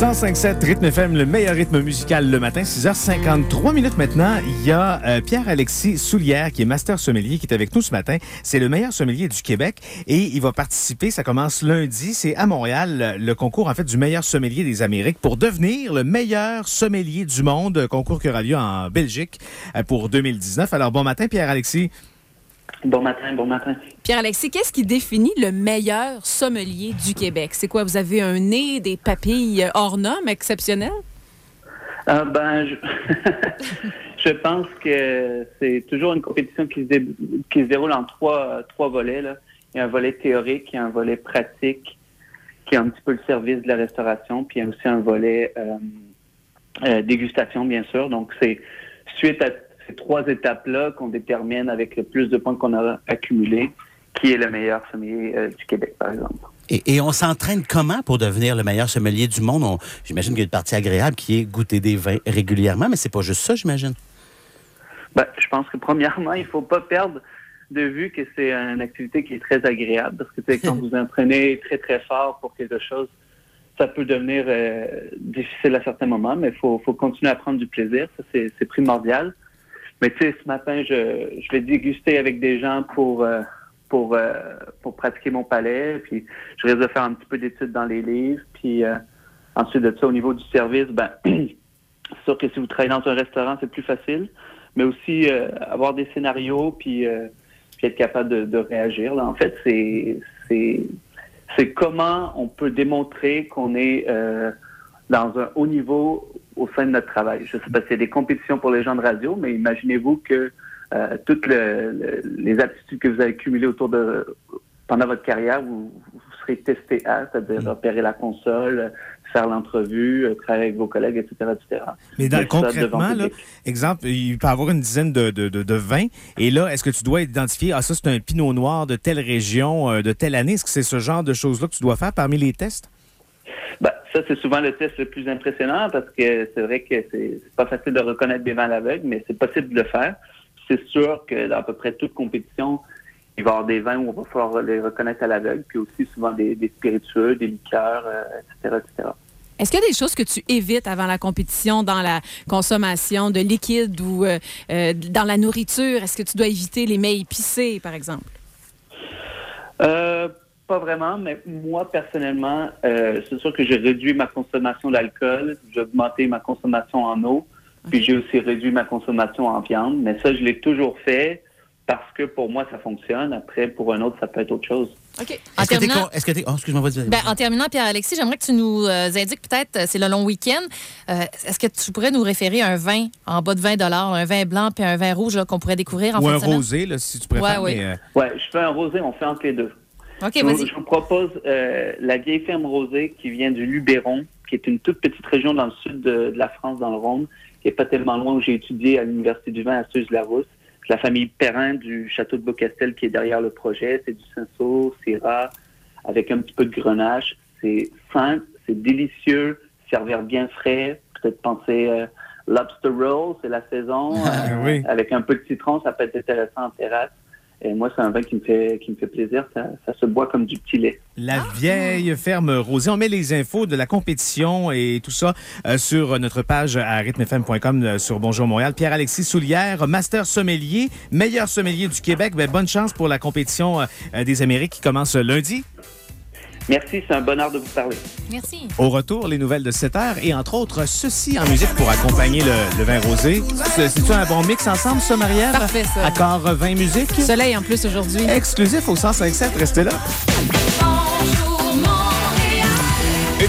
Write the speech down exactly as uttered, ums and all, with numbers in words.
cent cinq sept Rythme F M, le meilleur rythme musical le matin, six heures cinquante-trois minutes maintenant. Il y a euh, Pierre-Alexis Soulière, qui est master sommelier, qui est avec nous ce matin. C'est le meilleur sommelier du Québec et il va participer, ça commence lundi, c'est à Montréal, le concours en fait du meilleur sommelier des Amériques pour devenir le meilleur sommelier du monde, concours qui aura lieu en Belgique euh, pour deux mille dix-neuf. Alors bon matin Pierre-Alexis. Bon matin, bon matin. Pierre-Alexis, qu'est-ce qui définit le meilleur sommelier du Québec? C'est quoi? Vous avez un nez, des papilles hors normes exceptionnelles? Euh, ben, je... je pense que c'est toujours une compétition qui se, dé... qui se déroule en trois, trois volets, là. Il y a un volet théorique, il y a un volet pratique, qui est un petit peu le service de la restauration, puis il y a aussi un volet euh, euh, dégustation, bien sûr. Donc, c'est suite à ces trois étapes-là qu'on détermine avec le plus de points qu'on a accumulés qui est le meilleur sommelier euh, du Québec, par exemple. Et, et on s'entraîne comment pour devenir le meilleur sommelier du monde? On, j'imagine qu'il y a une partie agréable qui est goûter des vins régulièrement, mais c'est pas juste ça, j'imagine. Ben, je pense que premièrement, il faut pas perdre de vue que c'est une activité qui est très agréable, parce que quand vous entraînez très, très fort pour quelque chose, ça peut devenir euh, difficile à certains moments, mais il faut, faut continuer à prendre du plaisir. Ça, c'est, c'est primordial. Mais tu sais, ce matin, je, je vais déguster avec des gens pour, euh, pour, euh, pour pratiquer mon palais. Puis je risque de faire un petit peu d'études dans les livres. Puis euh, ensuite de ça, au niveau du service, ben c'est sûr que si vous travaillez dans un restaurant, c'est plus facile. Mais aussi euh, avoir des scénarios puis, euh, puis être capable de, de réagir. Là, en fait, c'est, c'est, c'est comment on peut démontrer qu'on est euh, dans un haut niveau au sein de notre travail. Je sais pas s'il y a des compétitions pour les gens de radio, mais imaginez-vous que euh, toutes le, le, les aptitudes que vous avez accumulées autour de pendant votre carrière, vous, vous serez testé à, c'est-à-dire repérer la console, faire l'entrevue, travailler avec vos collègues, et cetera, et cetera. Mais dans, concrètement, là, exemple, il peut y avoir une dizaine de, de, de, de vins, et là, est-ce que tu dois identifier, ah ça c'est un pinot noir de telle région, euh, de telle année, est-ce que c'est ce genre de choses-là que tu dois faire parmi les tests? Ben, ça, c'est souvent le test le plus impressionnant parce que c'est vrai que c'est, c'est pas facile de reconnaître des vins à l'aveugle, mais c'est possible de le faire. C'est sûr que dans à peu près toute compétition, il va y avoir des vins où on va falloir les reconnaître à l'aveugle, puis aussi souvent des, des spiritueux, des liqueurs, euh, et cetera, et cetera. Est-ce qu'il y a des choses que tu évites avant la compétition dans la consommation de liquide ou euh, euh, dans la nourriture? Est-ce que tu dois éviter les mets épicés, par exemple? Euh... Pas vraiment, mais moi, personnellement, euh, c'est sûr que j'ai réduit ma consommation d'alcool, j'ai augmenté ma consommation en eau, puis okay. J'ai aussi réduit ma consommation en viande, mais ça, je l'ai toujours fait parce que pour moi, ça fonctionne. Après, pour un autre, ça peut être autre chose. OK. En est-ce terminant... Que est-ce que t'es... Oh, excuse-moi, vas-y. Ben, en terminant, Pierre-Alexis, j'aimerais que tu nous euh, indiques peut-être, c'est le long week-end, euh, est-ce que tu pourrais nous référer un vin en bas de vingt dollars, un vin blanc puis un vin rouge là, qu'on pourrait découvrir en Ou fin un de semaine? Rosé, là, si tu préfères. Ouais, mais, euh... ouais, je fais un rosé, on fait entre les deux. OK, je, vas-y. Vous, je vous propose euh, la vieille ferme rosée qui vient du Luberon, qui est une toute petite région dans le sud de, de la France, dans le Rhône, qui n'est pas tellement loin où j'ai étudié à l'Université du vin à Suze-la-Rousse. C'est la famille Perrin du château de Beaucastel qui est derrière le projet. C'est du cinsault, syrah, avec un petit peu de grenache. C'est simple, c'est délicieux, servir bien frais. Peut-être penser euh, lobster roll, c'est la saison. Euh, oui. Avec un peu de citron, ça peut être intéressant en terrasse. Et moi, c'est un vin qui me fait, qui me fait plaisir. Ça, ça se boit comme du petit lait. La vieille ferme rosée. On met les infos de la compétition et tout ça euh, sur notre page à rythme f m point com euh, sur Bonjour Montréal. Pierre-Alexis Soulière, master sommelier, meilleur sommelier du Québec. Ben, bonne chance pour la compétition euh, des Amériques qui commence lundi. Merci, c'est un bonheur de vous parler. Merci. Au retour, les nouvelles de sept heures et entre autres, ceci en musique pour accompagner le, le vin rosé. C'est, c'est-tu un bon mix ensemble, ça, Marielle? Parfait, ça. Accord vingt musiques. Soleil en plus aujourd'hui. Exclusif au cent cinq sept, restez là.